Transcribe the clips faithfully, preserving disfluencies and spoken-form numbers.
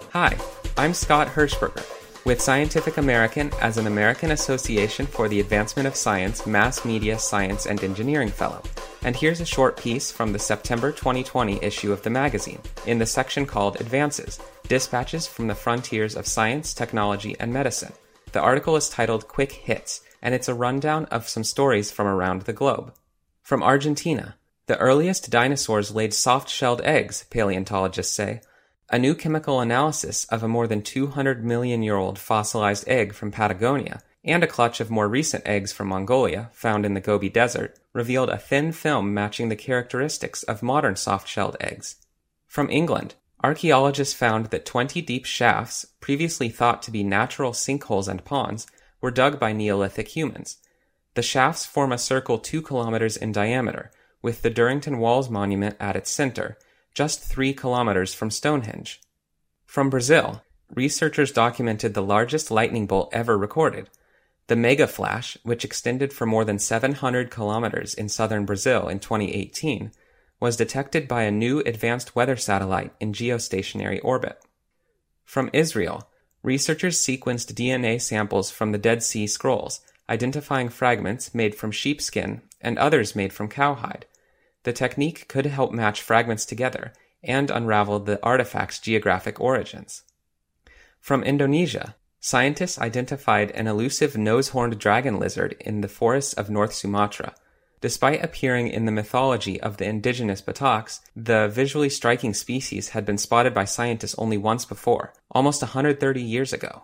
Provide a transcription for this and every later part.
Hi, I'm Scott Hirschberger, with Scientific American as an American Association for the Advancement of Science Mass Media Science and Engineering Fellow. And here's a short piece from the September twenty twenty issue of the magazine, in the section called Advances, Dispatches from the Frontiers of Science, Technology, and Medicine. The article is titled Quick Hits, and it's a rundown of some stories from around the globe. From Argentina, the earliest dinosaurs laid soft-shelled eggs, paleontologists say. A new chemical analysis of a more than two hundred million year old fossilized egg from Patagonia and a clutch of more recent eggs from Mongolia, found in the Gobi Desert, revealed a thin film matching the characteristics of modern soft-shelled eggs. From England, archaeologists found that twenty deep shafts, previously thought to be natural sinkholes and ponds, were dug by Neolithic humans. The shafts form a circle two kilometers in diameter, with the Durrington Walls monument at its center, just three kilometers from Stonehenge. From Brazil, researchers documented the largest lightning bolt ever recorded. The mega flash, which extended for more than seven hundred kilometers in southern Brazil in twenty eighteen, was detected by a new advanced weather satellite in geostationary orbit. From Israel, researchers sequenced D N A samples from the Dead Sea Scrolls, identifying fragments made from sheepskin and others made from cowhide. The technique could help match fragments together and unravel the artifact's geographic origins. From Indonesia, scientists identified an elusive nose-horned dragon lizard in the forests of North Sumatra. Despite appearing in the mythology of the indigenous Bataks, the visually striking species had been spotted by scientists only once before, almost one hundred thirty years ago.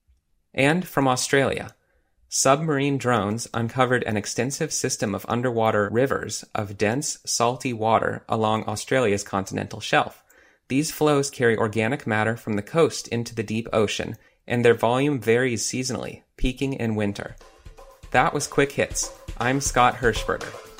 And from Australia, submarine drones uncovered an extensive system of underwater rivers of dense, salty water along Australia's continental shelf. These flows carry organic matter from the coast into the deep ocean, and their volume varies seasonally, peaking in winter. That was Quick Hits. I'm Scott Hirschberger.